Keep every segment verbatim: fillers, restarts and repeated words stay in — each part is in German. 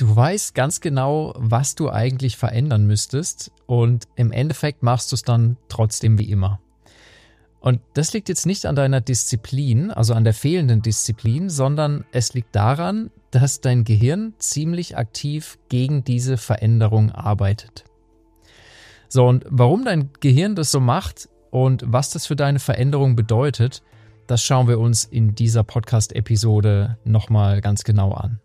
Du weißt ganz genau, was du eigentlich verändern müsstest und im Endeffekt machst du es dann trotzdem wie immer. Und das liegt jetzt nicht an deiner Disziplin, also an der fehlenden Disziplin, sondern es liegt daran, dass dein Gehirn ziemlich aktiv gegen diese Veränderung arbeitet. So, und warum dein Gehirn das so macht und was das für deine Veränderung bedeutet, das schauen wir uns in dieser Podcast-Episode nochmal ganz genau an.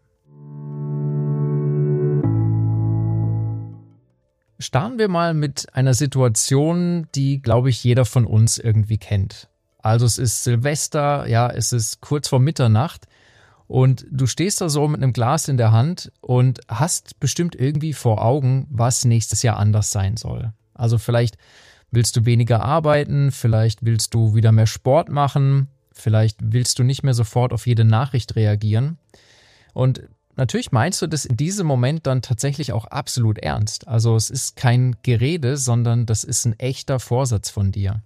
Starten wir mal mit einer Situation, die, glaube ich, jeder von uns irgendwie kennt. Also es ist Silvester, ja, es ist kurz vor Mitternacht und du stehst da so mit einem Glas in der Hand und hast bestimmt irgendwie vor Augen, was nächstes Jahr anders sein soll. Also vielleicht willst du weniger arbeiten, vielleicht willst du wieder mehr Sport machen, vielleicht willst du nicht mehr sofort auf jede Nachricht reagieren. Und natürlich meinst du das in diesem Moment dann tatsächlich auch absolut ernst. Also es ist kein Gerede, sondern das ist ein echter Vorsatz von dir.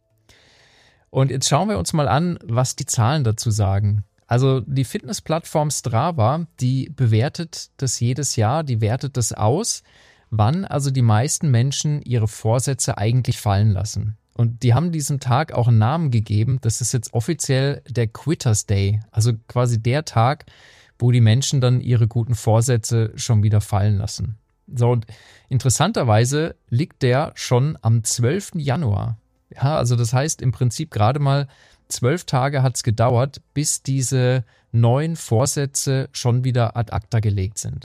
Und jetzt schauen wir uns mal an, was die Zahlen dazu sagen. Also die Fitnessplattform Strava, die bewertet das jedes Jahr, die wertet das aus, wann also die meisten Menschen ihre Vorsätze eigentlich fallen lassen. Und die haben diesem Tag auch einen Namen gegeben. Das ist jetzt offiziell der Quitters Day, also quasi der Tag, wo die Menschen dann ihre guten Vorsätze schon wieder fallen lassen. So, und interessanterweise liegt der schon am zwölften Januar. Ja, also das heißt im Prinzip gerade mal zwölf Tage hat es gedauert, bis diese neuen Vorsätze schon wieder ad acta gelegt sind.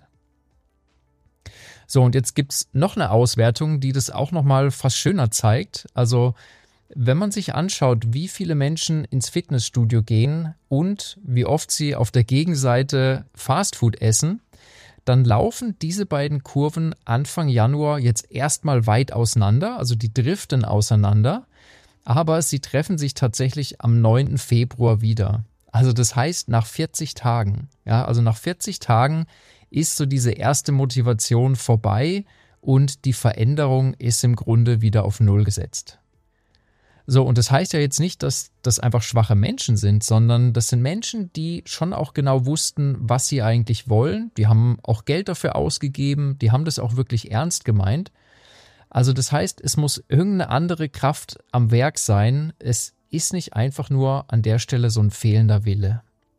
So, und jetzt gibt es noch eine Auswertung, die das auch nochmal fast schöner zeigt. Also wenn man sich anschaut, wie viele Menschen ins Fitnessstudio gehen und wie oft sie auf der Gegenseite Fastfood essen, dann laufen diese beiden Kurven Anfang Januar jetzt erstmal weit auseinander, also die driften auseinander, aber sie treffen sich tatsächlich am neunten Februar wieder. Also das heißt nach vierzig Tagen, ja, also nach vierzig Tagen ist so diese erste Motivation vorbei und die Veränderung ist im Grunde wieder auf Null gesetzt. So, und das heißt ja jetzt nicht, dass das einfach schwache Menschen sind, sondern das sind Menschen, die schon auch genau wussten, was sie eigentlich wollen. Die haben auch Geld dafür ausgegeben, die haben das auch wirklich ernst gemeint. Also das heißt, es muss irgendeine andere Kraft am Werk sein. Es ist nicht einfach nur an der Stelle so ein fehlender Wille.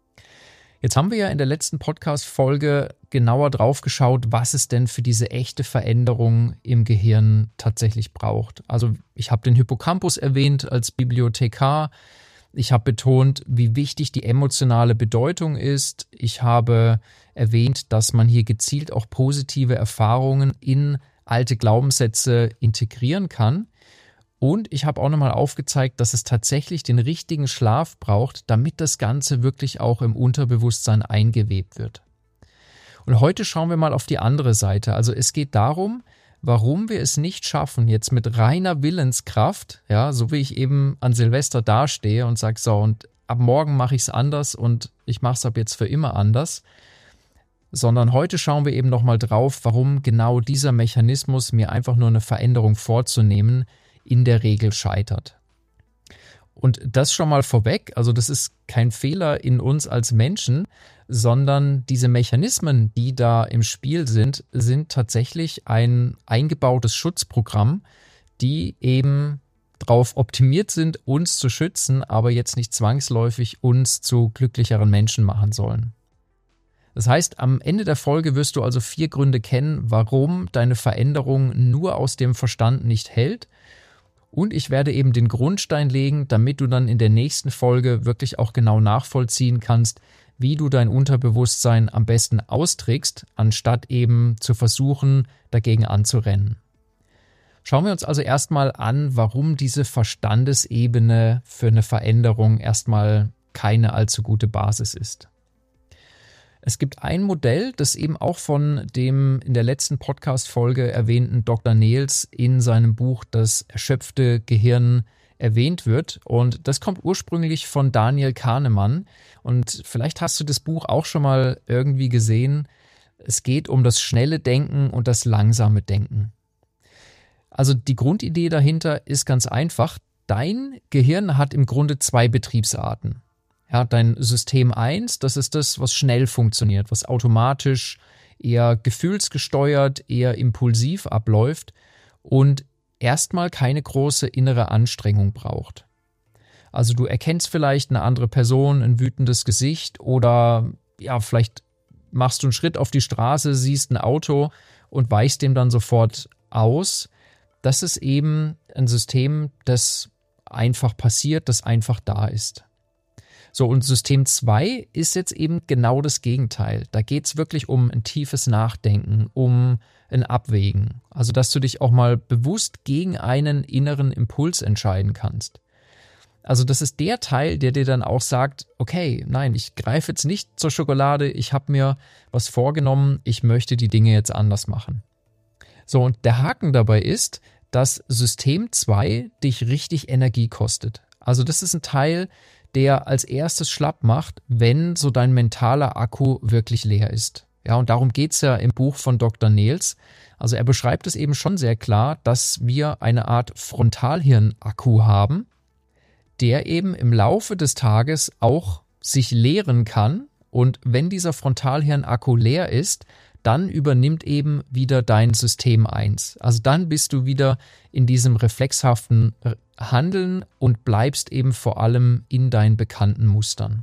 Jetzt haben wir ja in der letzten Podcast-Folge genauer drauf geschaut, was es denn für diese echte Veränderung im Gehirn tatsächlich braucht. Also ich habe den Hippocampus erwähnt als Bibliothekar. Ich habe betont, wie wichtig die emotionale Bedeutung ist. Ich habe erwähnt, dass man hier gezielt auch positive Erfahrungen in alte Glaubenssätze integrieren kann. Und ich habe auch nochmal aufgezeigt, dass es tatsächlich den richtigen Schlaf braucht, damit das Ganze wirklich auch im Unterbewusstsein eingewebt wird. Und heute schauen wir mal auf die andere Seite. Also es geht darum, warum wir es nicht schaffen, jetzt mit reiner Willenskraft, ja, so wie ich eben an Silvester dastehe und sage, so, und ab morgen mache ich es anders und ich mache es ab jetzt für immer anders, sondern heute schauen wir eben nochmal drauf, warum genau dieser Mechanismus, mir einfach nur eine Veränderung vorzunehmen, in der Regel scheitert. Und das schon mal vorweg, also das ist kein Fehler in uns als Menschen, sondern diese Mechanismen, die da im Spiel sind, sind tatsächlich ein eingebautes Schutzprogramm, die eben darauf optimiert sind, uns zu schützen, aber jetzt nicht zwangsläufig uns zu glücklicheren Menschen machen sollen. Das heißt, am Ende der Folge wirst du also vier Gründe kennen, warum deine Veränderung nur aus dem Verstand nicht hält. Und ich werde eben den Grundstein legen, damit du dann in der nächsten Folge wirklich auch genau nachvollziehen kannst, wie du dein Unterbewusstsein am besten austrickst, anstatt eben zu versuchen, dagegen anzurennen. Schauen wir uns also erstmal an, warum diese Verstandesebene für eine Veränderung erstmal keine allzu gute Basis ist. Es gibt ein Modell, das eben auch von dem in der letzten Podcast-Folge erwähnten Doktor Nehls in seinem Buch Das erschöpfte Gehirn erwähnt wird. Und das kommt ursprünglich von Daniel Kahnemann. Und vielleicht hast du das Buch auch schon mal irgendwie gesehen. Es geht um das schnelle Denken und das langsame Denken. Also die Grundidee dahinter ist ganz einfach. Dein Gehirn hat im Grunde zwei Betriebsarten. Ja, dein System eins, das ist das, was schnell funktioniert, was automatisch eher gefühlsgesteuert, eher impulsiv abläuft und erstmal keine große innere Anstrengung braucht. Also du erkennst vielleicht eine andere Person, ein wütendes Gesicht oder ja, vielleicht machst du einen Schritt auf die Straße, siehst ein Auto und weichst dem dann sofort aus. Das ist eben ein System, das einfach passiert, das einfach da ist. So, und System zwei ist jetzt eben genau das Gegenteil. Da geht es wirklich um ein tiefes Nachdenken, um ein Abwägen. Also, dass du dich auch mal bewusst gegen einen inneren Impuls entscheiden kannst. Also, das ist der Teil, der dir dann auch sagt, okay, nein, ich greife jetzt nicht zur Schokolade, ich habe mir was vorgenommen, ich möchte die Dinge jetzt anders machen. So, und der Haken dabei ist, dass System zwei dich richtig Energie kostet. Also, das ist ein Teil, der als erstes schlapp macht, wenn so dein mentaler Akku wirklich leer ist. Ja, und darum geht es ja im Buch von Doktor Nehls. Also er beschreibt es eben schon sehr klar, dass wir eine Art Frontalhirn-Akku haben, der eben im Laufe des Tages auch sich leeren kann. Und wenn dieser Frontalhirn-Akku leer ist, dann übernimmt eben wieder dein System eins. Also dann bist du wieder in diesem reflexhaften Handeln und bleibst eben vor allem in deinen bekannten Mustern.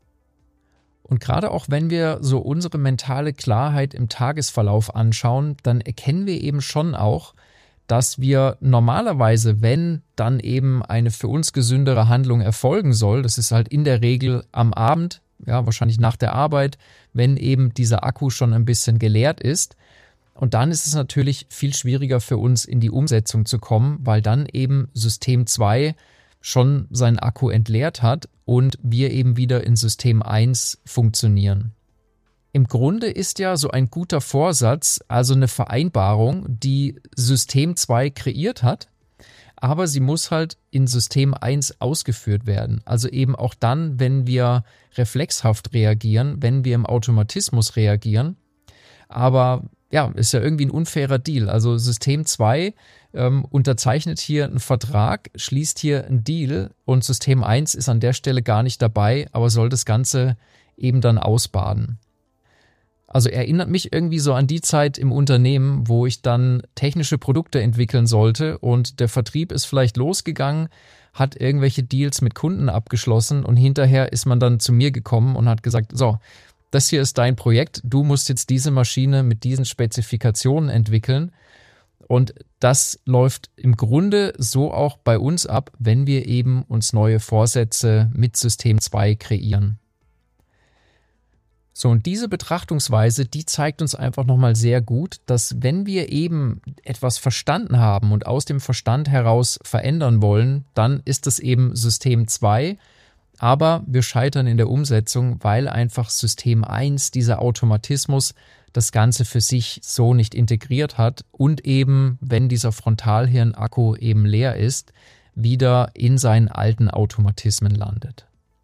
Und gerade auch wenn wir so unsere mentale Klarheit im Tagesverlauf anschauen, dann erkennen wir eben schon auch, dass wir normalerweise, wenn dann eben eine für uns gesündere Handlung erfolgen soll, das ist halt in der Regel am Abend, ja, wahrscheinlich nach der Arbeit, wenn eben dieser Akku schon ein bisschen geleert ist. Und dann ist es natürlich viel schwieriger für uns, in die Umsetzung zu kommen, weil dann eben System zwei schon seinen Akku entleert hat und wir eben wieder in System eins funktionieren. Im Grunde ist ja so ein guter Vorsatz also eine Vereinbarung, die System zwei kreiert hat, aber sie muss halt in System eins ausgeführt werden. Also eben auch dann, wenn wir reflexhaft reagieren, wenn wir im Automatismus reagieren. Aber ja, ist ja irgendwie ein unfairer Deal. Also System zwei ähm, unterzeichnet hier einen Vertrag, schließt hier einen Deal und System eins ist an der Stelle gar nicht dabei, aber soll das Ganze eben dann ausbaden. Also erinnert mich irgendwie so an die Zeit im Unternehmen, wo ich dann technische Produkte entwickeln sollte und der Vertrieb ist vielleicht losgegangen, hat irgendwelche Deals mit Kunden abgeschlossen und hinterher ist man dann zu mir gekommen und hat gesagt, so, das hier ist dein Projekt, du musst jetzt diese Maschine mit diesen Spezifikationen entwickeln. Und das läuft im Grunde so auch bei uns ab, wenn wir eben uns neue Vorsätze mit System zwei kreieren. So, und diese Betrachtungsweise, die zeigt uns einfach nochmal sehr gut, dass wenn wir eben etwas verstanden haben und aus dem Verstand heraus verändern wollen, dann ist es eben System zwei, aber wir scheitern in der Umsetzung, weil einfach System eins, dieser Automatismus, das Ganze für sich so nicht integriert hat und eben, wenn dieser Frontalhirn-Akku eben leer ist, wieder in seinen alten Automatismen landet.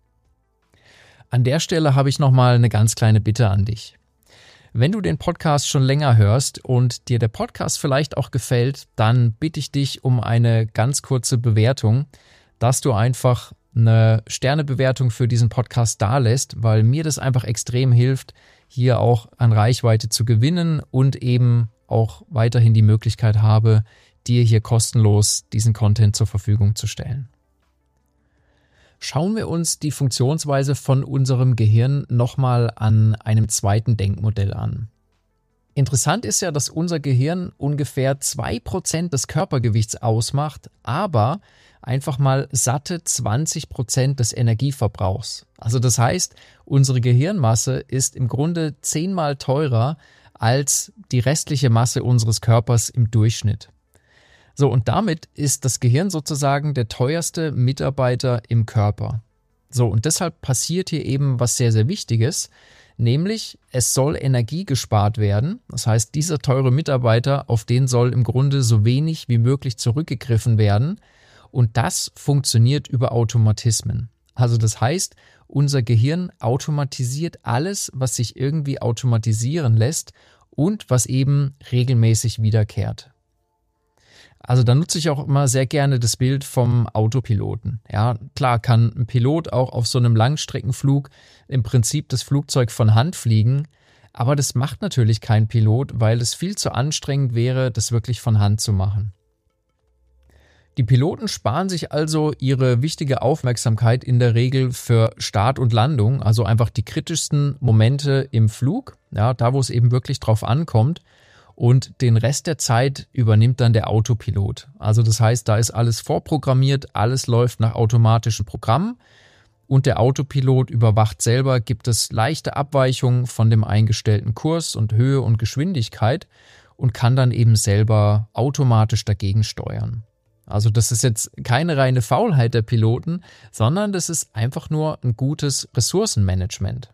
An der Stelle habe ich nochmal eine ganz kleine Bitte an dich. Wenn du den Podcast schon länger hörst und dir der Podcast vielleicht auch gefällt, dann bitte ich dich um eine ganz kurze Bewertung, dass du einfach eine Sternebewertung für diesen Podcast dalässt, weil mir das einfach extrem hilft, hier auch an Reichweite zu gewinnen und eben auch weiterhin die Möglichkeit habe, dir hier kostenlos diesen Content zur Verfügung zu stellen. Schauen wir uns die Funktionsweise von unserem Gehirn nochmal an einem zweiten Denkmodell an. Interessant ist ja, dass unser Gehirn ungefähr zwei Prozent des Körpergewichts ausmacht, aber einfach mal satte zwanzig Prozent des Energieverbrauchs. Also das heißt, unsere Gehirnmasse ist im Grunde zehnmal teurer als die restliche Masse unseres Körpers im Durchschnitt. So, und damit ist das Gehirn sozusagen der teuerste Mitarbeiter im Körper. So, und deshalb passiert hier eben was sehr, sehr Wichtiges, nämlich es soll Energie gespart werden. Das heißt, dieser teure Mitarbeiter, auf den soll im Grunde so wenig wie möglich zurückgegriffen werden. Und das funktioniert über Automatismen. Also das heißt, unser Gehirn automatisiert alles, was sich irgendwie automatisieren lässt und was eben regelmäßig wiederkehrt. Also da nutze ich auch immer sehr gerne das Bild vom Autopiloten. Ja, klar kann ein Pilot auch auf so einem Langstreckenflug im Prinzip das Flugzeug von Hand fliegen, Aber das macht natürlich kein Pilot, weil es viel zu anstrengend wäre, das wirklich von Hand zu machen. Die Piloten sparen sich also ihre wichtige Aufmerksamkeit in der Regel für Start und Landung, also einfach die kritischsten Momente im Flug, ja, da wo es eben wirklich drauf ankommt. Und den Rest der Zeit übernimmt dann der Autopilot. Also das heißt, da ist alles vorprogrammiert, alles läuft nach automatischen Programmen und der Autopilot überwacht selber, gibt es leichte Abweichungen von dem eingestellten Kurs und Höhe und Geschwindigkeit und kann dann eben selber automatisch dagegen steuern. Also das ist jetzt keine reine Faulheit der Piloten, sondern das ist einfach nur ein gutes Ressourcenmanagement.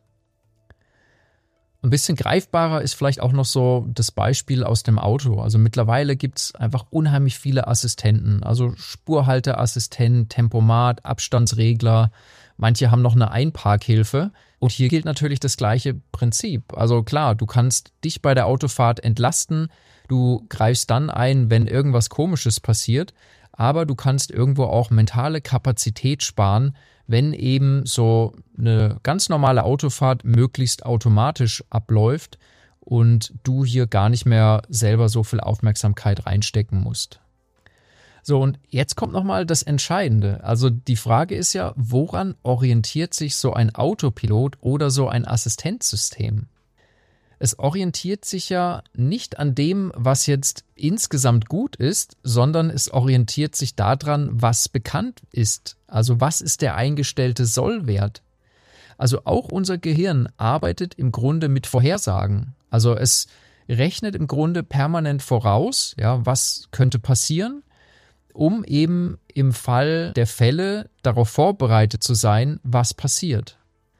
Ein bisschen greifbarer ist vielleicht auch noch so das Beispiel aus dem Auto. Also mittlerweile gibt es einfach unheimlich viele Assistenten, also Spurhalteassistent, Tempomat, Abstandsregler. Manche haben noch eine Einparkhilfe. Und hier gilt natürlich das gleiche Prinzip. Also klar, du kannst dich bei der Autofahrt entlasten, du greifst dann ein, wenn irgendwas Komisches passiert, aber du kannst irgendwo auch mentale Kapazität sparen, wenn eben so eine ganz normale Autofahrt möglichst automatisch abläuft und du hier gar nicht mehr selber so viel Aufmerksamkeit reinstecken musst. So, und jetzt kommt nochmal das Entscheidende. Also die Frage ist ja, woran orientiert sich so ein Autopilot oder so ein Assistenzsystem? Es orientiert sich ja nicht an dem, was jetzt insgesamt gut ist, sondern es orientiert sich daran, was bekannt ist. Also was ist der eingestellte Sollwert? Also auch unser Gehirn arbeitet im Grunde mit Vorhersagen. Also es rechnet im Grunde permanent voraus, ja, was könnte passieren, um eben im Fall der Fälle darauf vorbereitet zu sein, was passiert.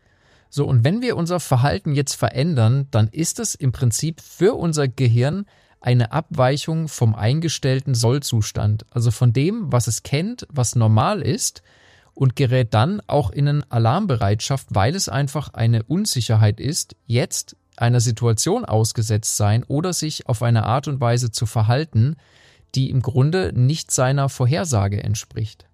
So, und wenn wir unser Verhalten jetzt verändern, dann ist es im Prinzip für unser Gehirn eine Abweichung vom eingestellten Sollzustand, also von dem, was es kennt, was normal ist, und gerät dann auch in eine Alarmbereitschaft, weil es einfach eine Unsicherheit ist, jetzt einer Situation ausgesetzt sein oder sich auf eine Art und Weise zu verhalten, die im Grunde nicht seiner Vorhersage entspricht.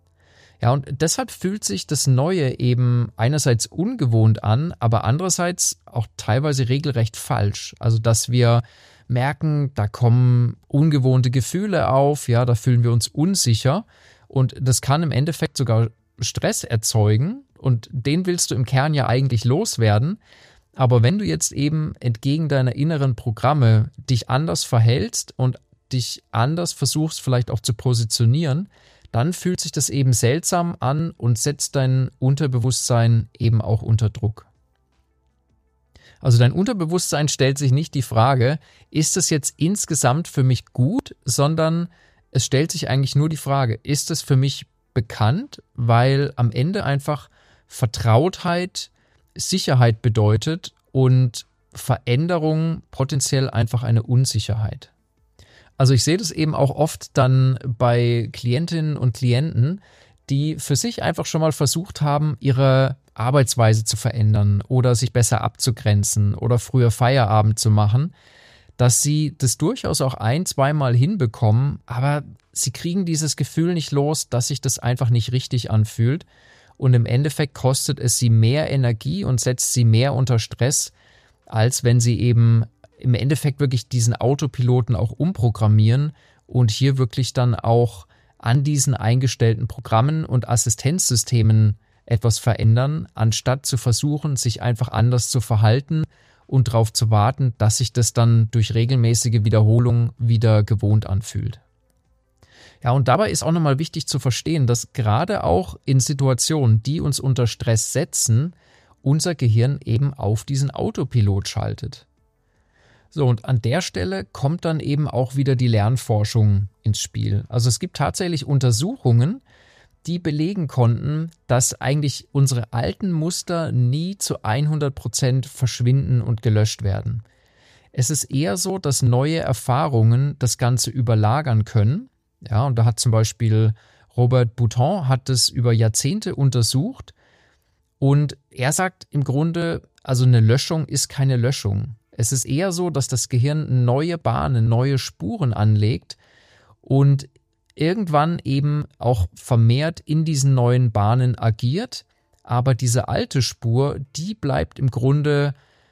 Ja, und deshalb fühlt sich das Neue eben einerseits ungewohnt an, aber andererseits auch teilweise regelrecht falsch. Also, dass wir merken, da kommen ungewohnte Gefühle auf, ja, da fühlen wir uns unsicher und das kann im Endeffekt sogar Stress erzeugen und den willst du im Kern ja eigentlich loswerden. Aber wenn du jetzt eben entgegen deiner inneren Programme dich anders verhältst und dich anders versuchst vielleicht auch zu positionieren, dann fühlt sich das eben seltsam an und setzt dein Unterbewusstsein eben auch unter Druck. Also dein Unterbewusstsein stellt sich nicht die Frage, ist es jetzt insgesamt für mich gut, sondern es stellt sich eigentlich nur die Frage, ist es für mich bekannt, weil am Ende einfach Vertrautheit Sicherheit bedeutet und Veränderung potenziell einfach eine Unsicherheit. Also ich sehe das eben auch oft dann bei Klientinnen und Klienten, die für sich einfach schon mal versucht haben, ihre Arbeitsweise zu verändern oder sich besser abzugrenzen oder früher Feierabend zu machen, dass sie das durchaus auch ein-, zweimal hinbekommen, aber sie kriegen dieses Gefühl nicht los, dass sich das einfach nicht richtig anfühlt und im Endeffekt kostet es sie mehr Energie und setzt sie mehr unter Stress, als wenn sie eben im Endeffekt wirklich diesen Autopiloten auch umprogrammieren und hier wirklich dann auch an diesen eingestellten Programmen und Assistenzsystemen etwas verändern, anstatt zu versuchen, sich einfach anders zu verhalten und darauf zu warten, dass sich das dann durch regelmäßige Wiederholung wieder gewohnt anfühlt. Ja, und dabei ist auch nochmal wichtig zu verstehen, dass gerade auch in Situationen, die uns unter Stress setzen, unser Gehirn eben auf diesen Autopilot schaltet. So, und an der Stelle kommt dann eben auch wieder die Lernforschung ins Spiel. Also es gibt tatsächlich Untersuchungen, die belegen konnten, dass eigentlich unsere alten Muster nie zu hundert Prozent verschwinden und gelöscht werden. Es ist eher so, dass neue Erfahrungen das Ganze überlagern können. Ja, und da hat zum Beispiel Robert Bouton hat das über Jahrzehnte untersucht und er sagt im Grunde, also eine Löschung ist keine Löschung. Es ist eher so, dass das Gehirn neue Bahnen, neue Spuren anlegt und irgendwann eben auch vermehrt in diesen neuen Bahnen agiert, aber diese alte Spur, die bleibt im Grunde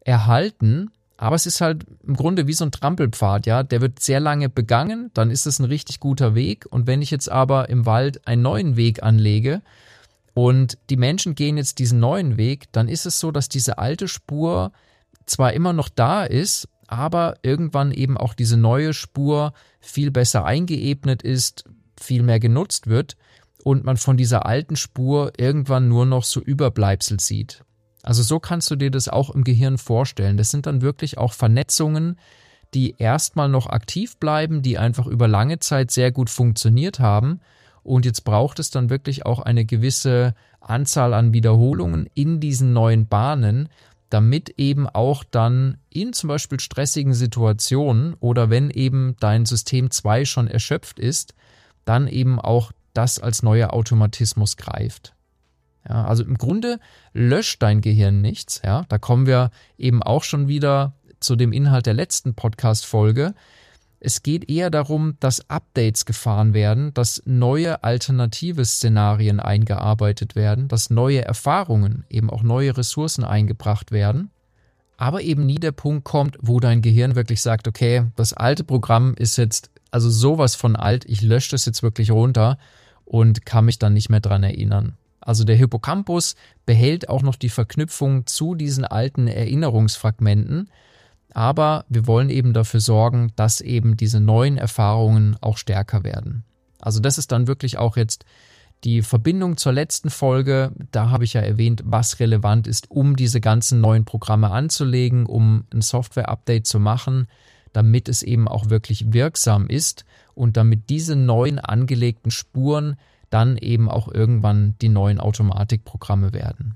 erhalten, aber es ist halt im Grunde wie so ein Trampelpfad, ja, der wird sehr lange begangen, dann ist es ein richtig guter Weg und wenn ich jetzt aber im Wald einen neuen Weg anlege und die Menschen gehen jetzt diesen neuen Weg, dann ist es so, dass diese alte Spur zwar immer noch da ist, aber irgendwann eben auch diese neue Spur viel besser eingeebnet ist, viel mehr genutzt wird und man von dieser alten Spur irgendwann nur noch so Überbleibsel sieht. Also so kannst du dir das auch im Gehirn vorstellen. Das sind dann wirklich auch Vernetzungen, die erstmal noch aktiv bleiben, die einfach über lange Zeit sehr gut funktioniert haben. Und jetzt braucht es dann wirklich auch eine gewisse Anzahl an Wiederholungen in diesen neuen Bahnen, damit eben auch dann in zum Beispiel stressigen Situationen oder wenn eben dein System zwei schon erschöpft ist, dann eben auch das als neuer Automatismus greift. Ja, also im Grunde löscht dein Gehirn nichts. Ja, da kommen wir eben auch schon wieder zu dem Inhalt der letzten Podcast-Folge. Es geht eher darum, dass Updates gefahren werden, dass neue alternative Szenarien eingearbeitet werden, dass neue Erfahrungen, eben auch neue Ressourcen eingebracht werden. Aber eben nie der Punkt kommt, wo dein Gehirn wirklich sagt, okay, das alte Programm ist jetzt also sowas von alt, ich lösche das jetzt wirklich runter und kann mich dann nicht mehr dran erinnern. Also der Hippocampus behält auch noch die Verknüpfung zu diesen alten Erinnerungsfragmenten, aber wir wollen eben dafür sorgen, dass eben diese neuen Erfahrungen auch stärker werden. Also das ist dann wirklich auch jetzt die Verbindung zur letzten Folge. Da habe ich ja erwähnt, was relevant ist, um diese ganzen neuen Programme anzulegen, um ein Software-Update zu machen, damit es eben auch wirklich wirksam ist und damit diese neuen angelegten Spuren dann eben auch irgendwann die neuen Automatikprogramme werden.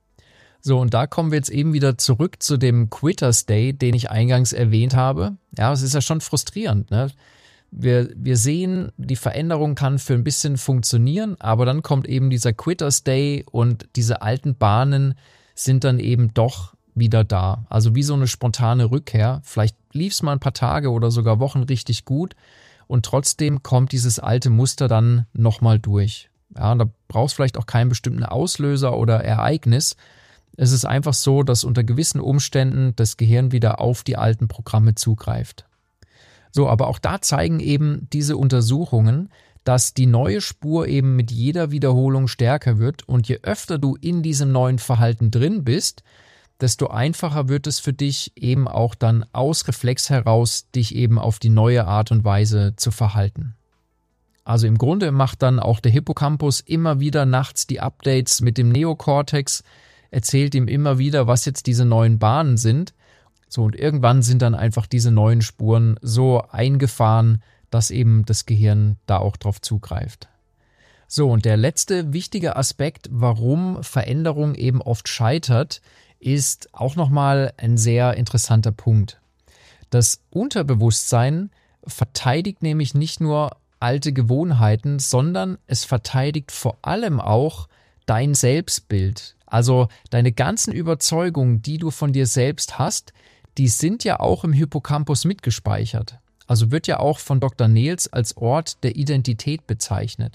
So, und da kommen wir jetzt eben wieder zurück zu dem Quitters Day, den ich eingangs erwähnt habe. Ja, es ist ja schon frustrierend, ne? Wir, wir sehen, die Veränderung kann für ein bisschen funktionieren, aber dann kommt eben dieser Quitters Day und diese alten Bahnen sind dann eben doch wieder da. Also wie so eine spontane Rückkehr. Vielleicht lief es mal ein paar Tage oder sogar Wochen richtig gut und trotzdem kommt dieses alte Muster dann nochmal durch. Ja, und da brauchst du vielleicht auch keinen bestimmten Auslöser oder Ereignis. Es ist einfach so, dass unter gewissen Umständen das Gehirn wieder auf die alten Programme zugreift. So, aber auch da zeigen eben diese Untersuchungen, dass die neue Spur eben mit jeder Wiederholung stärker wird und je öfter du in diesem neuen Verhalten drin bist, desto einfacher wird es für dich eben auch dann aus Reflex heraus, dich eben auf die neue Art und Weise zu verhalten. Also im Grunde macht dann auch der Hippocampus immer wieder nachts die Updates mit dem Neokortex, erzählt ihm immer wieder, was jetzt diese neuen Bahnen sind. So, und irgendwann sind dann einfach diese neuen Spuren so eingefahren, dass eben das Gehirn da auch drauf zugreift. So, und der letzte wichtige Aspekt, warum Veränderung eben oft scheitert, ist auch nochmal ein sehr interessanter Punkt. Das Unterbewusstsein verteidigt nämlich nicht nur alte Gewohnheiten, sondern es verteidigt vor allem auch dein Selbstbild. Also deine ganzen Überzeugungen, die du von dir selbst hast, die sind ja auch im Hippocampus mitgespeichert. Also wird ja auch von Doktor Nehls als Ort der Identität bezeichnet.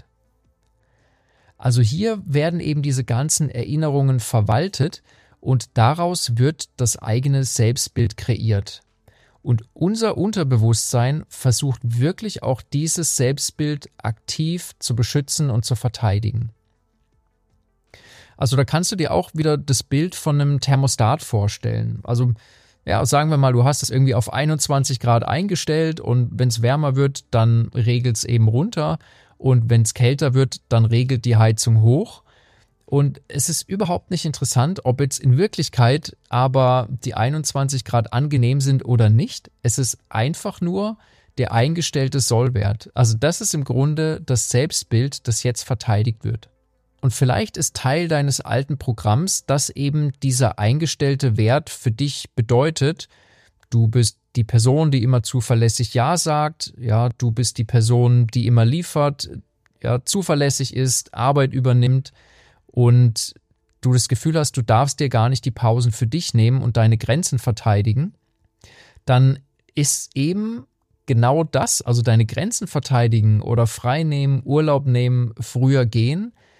Also hier werden eben diese ganzen Erinnerungen verwaltet und daraus wird das eigene Selbstbild kreiert. Und unser Unterbewusstsein versucht wirklich auch dieses Selbstbild aktiv zu beschützen und zu verteidigen. Also da kannst du dir auch wieder das Bild von einem Thermostat vorstellen. Also ja, sagen wir mal, du hast es irgendwie auf einundzwanzig Grad eingestellt und wenn es wärmer wird, dann regelt es eben runter und wenn es kälter wird, dann regelt die Heizung hoch. Und es ist überhaupt nicht interessant, ob jetzt in Wirklichkeit aber die einundzwanzig Grad angenehm sind oder nicht. Es ist einfach nur der eingestellte Sollwert. Also das ist im Grunde das Selbstbild, das jetzt verteidigt wird. Und vielleicht ist Teil deines alten Programms, dass eben dieser eingestellte Wert für dich bedeutet, du bist die Person, die immer zuverlässig Ja sagt, ja, du bist die Person, die immer liefert, ja, zuverlässig ist, Arbeit übernimmt und du das Gefühl hast, du darfst dir gar nicht die Pausen für dich nehmen und deine Grenzen verteidigen, dann ist eben genau das, also deine Grenzen verteidigen oder frei nehmen, Urlaub nehmen, früher gehen,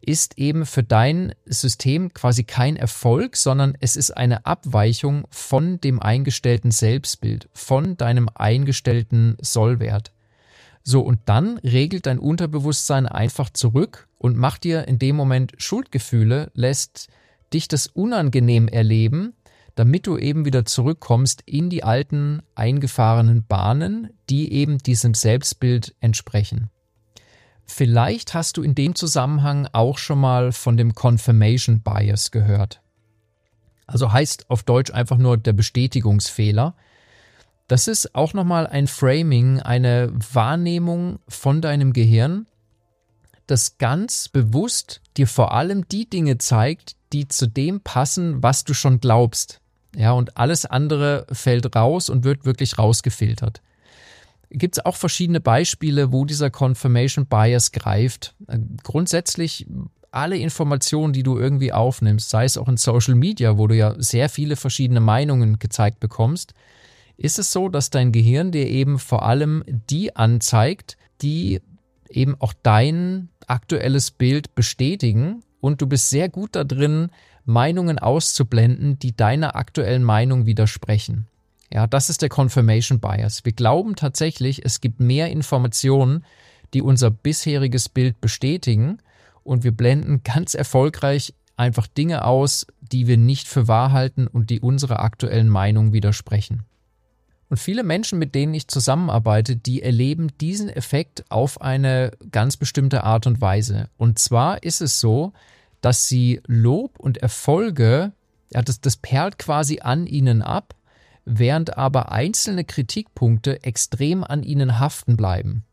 ist eben für dein System quasi kein Erfolg, sondern es ist eine Abweichung von dem eingestellten Selbstbild, von deinem eingestellten Sollwert. So, und dann regelt dein Unterbewusstsein einfach zurück und macht dir in dem Moment Schuldgefühle, lässt dich das unangenehm erleben, damit du eben wieder zurückkommst in die alten eingefahrenen Bahnen, die eben diesem Selbstbild entsprechen. Vielleicht hast du in dem Zusammenhang auch schon mal von dem Confirmation Bias gehört. Also heißt auf Deutsch einfach nur der Bestätigungsfehler. Das ist auch nochmal ein Framing, eine Wahrnehmung von deinem Gehirn, das ganz bewusst dir vor allem die Dinge zeigt, die zu dem passen, was du schon glaubst. Ja, und alles andere fällt raus und wird wirklich rausgefiltert. Gibt es auch verschiedene Beispiele, wo dieser Confirmation Bias greift. Grundsätzlich alle Informationen, die du irgendwie aufnimmst, sei es auch in Social Media, wo du ja sehr viele verschiedene Meinungen gezeigt bekommst, ist es so, dass dein Gehirn dir eben vor allem die anzeigt, die eben auch dein aktuelles Bild bestätigen, und du bist sehr gut da drin, Meinungen auszublenden, die deiner aktuellen Meinung widersprechen. Ja, das ist der Confirmation Bias. Wir glauben tatsächlich, es gibt mehr Informationen, die unser bisheriges Bild bestätigen, und wir blenden ganz erfolgreich einfach Dinge aus, die wir nicht für wahr halten und die unserer aktuellen Meinung widersprechen. Und viele Menschen, mit denen ich zusammenarbeite, die erleben diesen Effekt auf eine ganz bestimmte Art und Weise. Und zwar ist es so, dass sie Lob und Erfolge, ja, das, das perlt quasi an ihnen ab, während aber einzelne Kritikpunkte extrem an ihnen haften bleiben.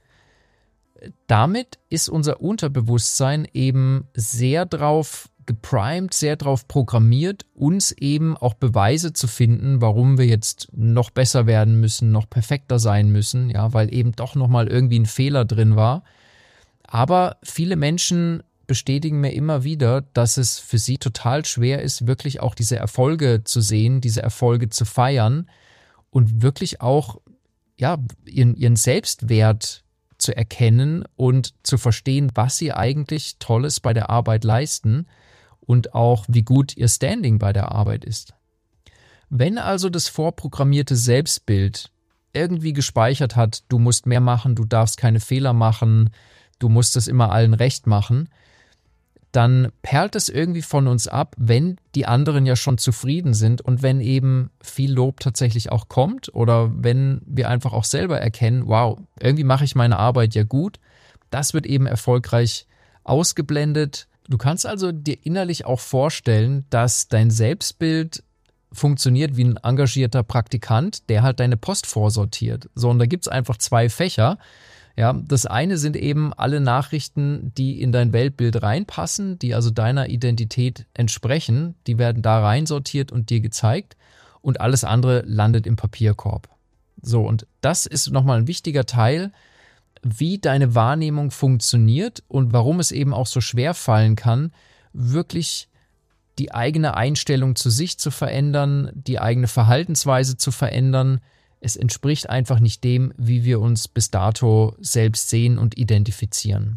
Damit ist unser Unterbewusstsein eben sehr drauf geprimed, sehr drauf programmiert, uns eben auch Beweise zu finden, warum wir jetzt noch besser werden müssen, noch perfekter sein müssen, ja, weil eben doch nochmal irgendwie ein Fehler drin war. Aber viele Menschen bestätigen mir immer wieder, dass es für sie total schwer ist, wirklich auch diese Erfolge zu sehen, diese Erfolge zu feiern und wirklich auch ja, ihren, ihren Selbstwert zu erkennen und zu verstehen, was sie eigentlich Tolles bei der Arbeit leisten und auch wie gut ihr Standing bei der Arbeit ist. Wenn also das vorprogrammierte Selbstbild irgendwie gespeichert hat, du musst mehr machen, du darfst keine Fehler machen, du musst es immer allen recht machen, dann perlt es irgendwie von uns ab, wenn die anderen ja schon zufrieden sind und wenn eben viel Lob tatsächlich auch kommt oder wenn wir einfach auch selber erkennen, wow, irgendwie mache ich meine Arbeit ja gut. Das wird eben erfolgreich ausgeblendet. Du kannst also dir innerlich auch vorstellen, dass dein Selbstbild funktioniert wie ein engagierter Praktikant, der halt deine Post vorsortiert. So, und da gibt es einfach zwei Fächer. Ja, das eine sind eben alle Nachrichten, die in dein Weltbild reinpassen, die also deiner Identität entsprechen. Die werden da reinsortiert und dir gezeigt, und alles andere landet im Papierkorb. So, und das ist nochmal ein wichtiger Teil, wie deine Wahrnehmung funktioniert und warum es eben auch so schwer fallen kann, wirklich die eigene Einstellung zu sich zu verändern, die eigene Verhaltensweise zu verändern. Es entspricht einfach nicht dem, wie wir uns bis dato selbst sehen und identifizieren.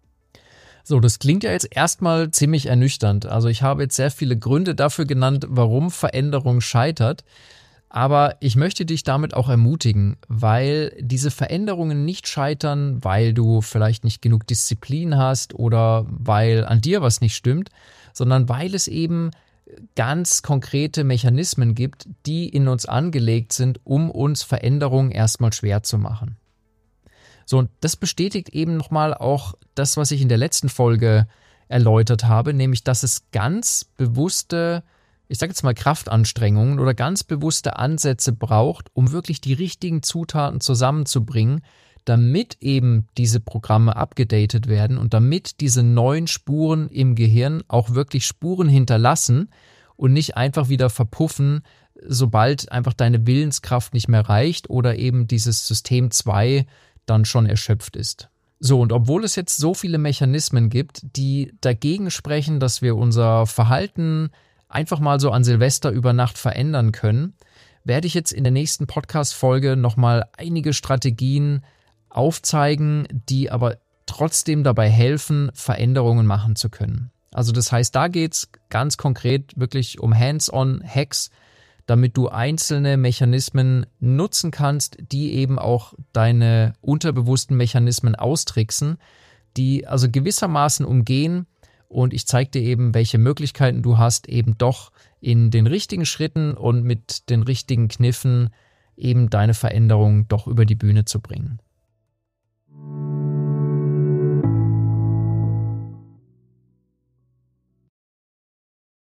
So, das klingt ja jetzt erstmal ziemlich ernüchternd. Also ich habe jetzt sehr viele Gründe dafür genannt, warum Veränderung scheitert. Aber ich möchte dich damit auch ermutigen, weil diese Veränderungen nicht scheitern, weil du vielleicht nicht genug Disziplin hast oder weil an dir was nicht stimmt, sondern weil es eben ganz konkrete Mechanismen gibt, die in uns angelegt sind, um uns Veränderungen erstmal schwer zu machen. So, und das bestätigt eben nochmal auch das, was ich in der letzten Folge erläutert habe, nämlich, dass es ganz bewusste, ich sage jetzt mal Kraftanstrengungen oder ganz bewusste Ansätze braucht, um wirklich die richtigen Zutaten zusammenzubringen, damit eben diese Programme abgedatet werden und damit diese neuen Spuren im Gehirn auch wirklich Spuren hinterlassen und nicht einfach wieder verpuffen, sobald einfach deine Willenskraft nicht mehr reicht oder eben dieses System zwei dann schon erschöpft ist. So, und obwohl es jetzt so viele Mechanismen gibt, die dagegen sprechen, dass wir unser Verhalten einfach mal so an Silvester über Nacht verändern können, werde ich jetzt in der nächsten Podcast-Folge nochmal einige Strategien aufzeigen, die aber trotzdem dabei helfen, Veränderungen machen zu können. Also das heißt, da geht es ganz konkret wirklich um Hands-on-Hacks, damit du einzelne Mechanismen nutzen kannst, die eben auch deine unterbewussten Mechanismen austricksen, die also gewissermaßen umgehen. Und ich zeige dir eben, welche Möglichkeiten du hast, eben doch in den richtigen Schritten und mit den richtigen Kniffen eben deine Veränderung doch über die Bühne zu bringen.